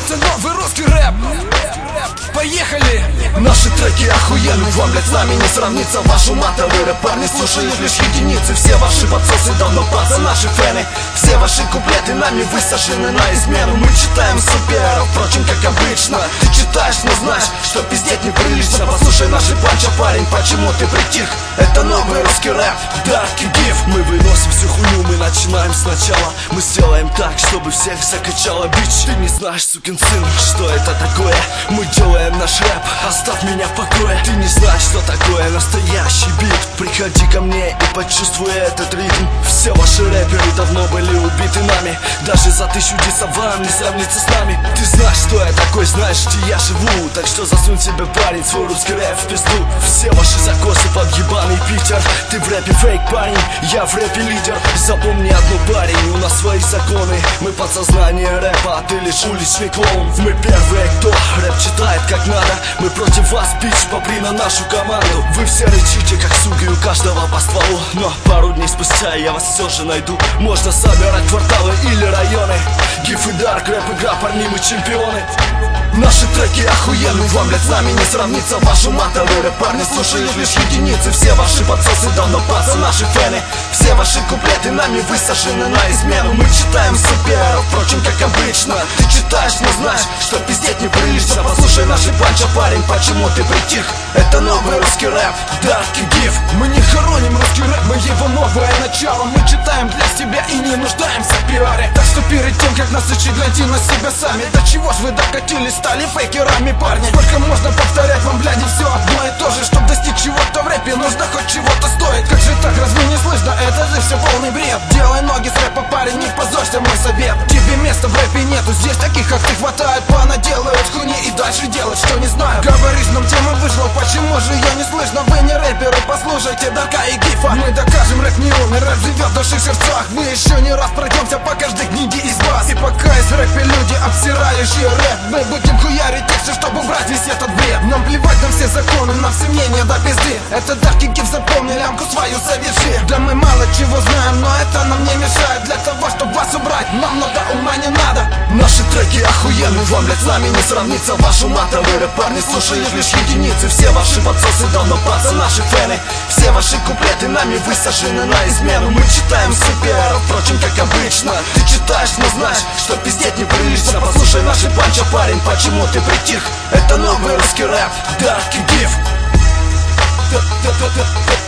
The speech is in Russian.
Это новый русский рэп. Поехали! Наши треки охуенны, вам, блядь, с нами не сравнится. Вашу матовый рэп парни слушают лишь единицы. Все ваши подсосы давно паца, наши фэны. Все ваши куплеты нами высажены на измену. Мы читаем суперов, впрочем, как обычно. Ты читаешь, но знаешь, что пиздеть неприлично. Послушай наши панча, парень, почему ты притих? Это новый русский рэп, Dark Gif. Мы выносим всю хуйню, мы начинаем сначала. Мы сделаем так, чтобы всех закачало бич. Ты не знаешь, сукин сын, что это такое. Мы делаем наш рэп, оставь меня в покое. Ты не знаешь, что такое настоящий бит. Приходи ко мне и почувствуй этот ритм. Все ваши рэперы давно были убиты нами. Даже за 1000 дисован не сравнится с нами. Ты знаешь, что я такой, знаешь, где я живу. Так что засунь себе, парень, свой русский рэп в пизду. Все ваши закосы под ебаный Питер. Ты в рэпе фейк, парень, я в рэпе лидер. Запомни одну, парень, у нас свои законы. Мы подсознание рэпа, а ты лишь уличный клоун. Мы первые, кто рэп читает как надо. Мы против вас, бич, попри на нашу команду. Вы все рычите, как суги, у каждого по стволу. Но пару дней спустя я вас все же найду. Можно собирать кварталы или районы. Гиф и Дарк, рэп, игра, парни, мы чемпионы. Наши треки охуенны, вам, блядь, с нами не сравнится. Вашу матовый рэп парни слушают лишь единицы. Все ваши подсосы давно паца, наши фэны. Все ваши куплеты нами высажены на измену. Мы читаем суперов, впрочем, как обычно. Ты читаешь, но знаешь, что пиздеть неприлично. Послушай наши панча, парень, почему ты притих? Это новый русский рэп, Dark Gif. Мы не хороним русский рэп, мы его новое начало. Мы читаем для себя и не нуждаемся в пиаре. Так что перед тем, как насыщать, гляньте на себя сами. До чего ж вы докатились, стали фейкерами, парни? Сколько можно повторять вам, блядь, все одно и то же. Чтоб достичь чего-то в рэпе, нужно хоть чего-то стоит. Как же так, разве не слышно? Это же все полный бред. Делай ноги с рэпа, парень, не позорься, мой совет. Тебе места в рэпе нету, здесь таких, как ты, хватает. Понаделают хуйни и дальше делать, что не знаю. Говоришь, нам тема вышла, почему же ее не слышно? Вы не рэперы, послушайте Дарка и Гифа. Мы докажем, рэп не умер, рэп живет в наших сердцах. Мы еще не раз пройдемся по каждой книге из вас. И пока есть в рэпе люди, обсирающие рэп, мы будем хуярить тексты, чтобы убрать весь этот бред. Нам плевать на все законы, на все мнения до пизды. Это Dark Gif, запомни, лямку свою соверши. Да мы мало чего знаем, но это нам не мешает. Для того, чтобы вас убрать, нам много ума не надо. Наши треки охуенны, вам, блядь, с нами не сравнится. Вашу матовый рэп парни слушают лишь единицы. Все ваши подсосы давно паца, наши фэны. Все ваши куплеты нами высажены на измену. Мы читаем суперов, впрочем, как обычно. Ты читаешь, но знаешь, что пиздеть неприлично. Послушай наши панча, парень, почему ты притих? Это новый русский рэп, Dark Gif.